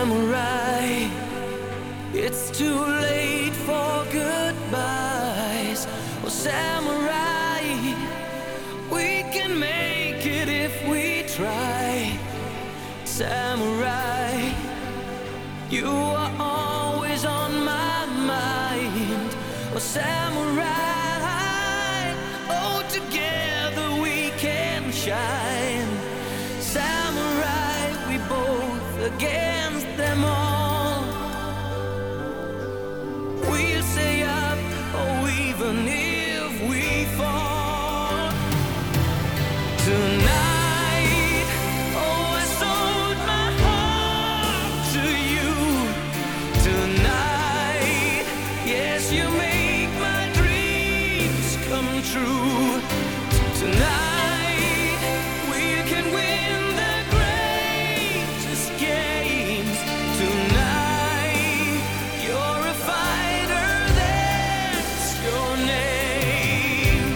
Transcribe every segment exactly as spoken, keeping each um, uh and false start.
Samurai, it's too late for goodbyes. Oh, samurai, we can make it if we try. Samurai, you are always on my mind. Oh, samurai, oh, together we can shine. Samurai, we both against them all. We'll stay up, oh, even if we fall. Tonight, oh, I sold my heart to you. Tonight, yes, you make my dreams come true. Tonight, we can win the greatest games. Tonight, you're a fighter, that's your name.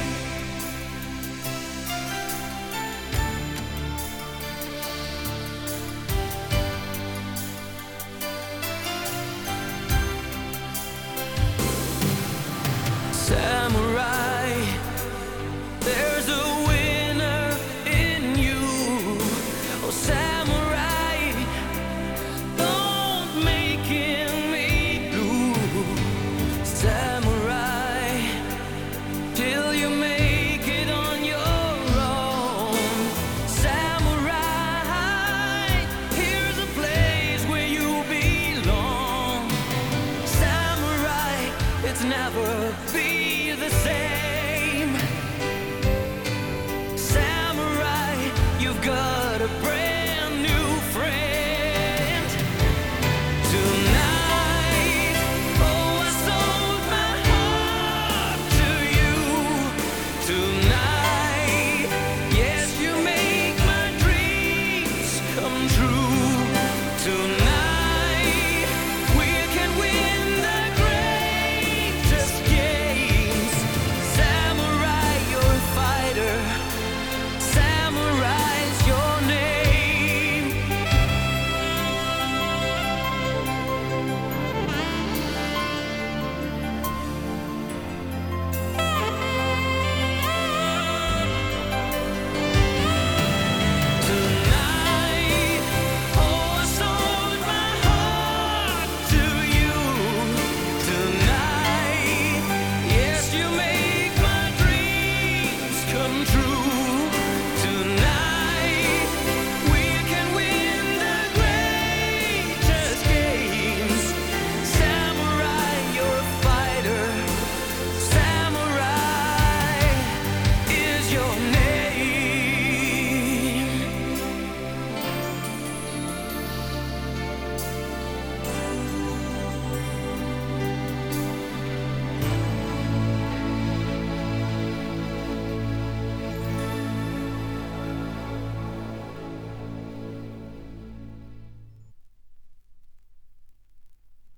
Samurai, there's a winner in you. Oh, samurai, don't make me blue. Samurai, till you make it on your own. Samurai, here's a place where you belong. Samurai, it's never be the same.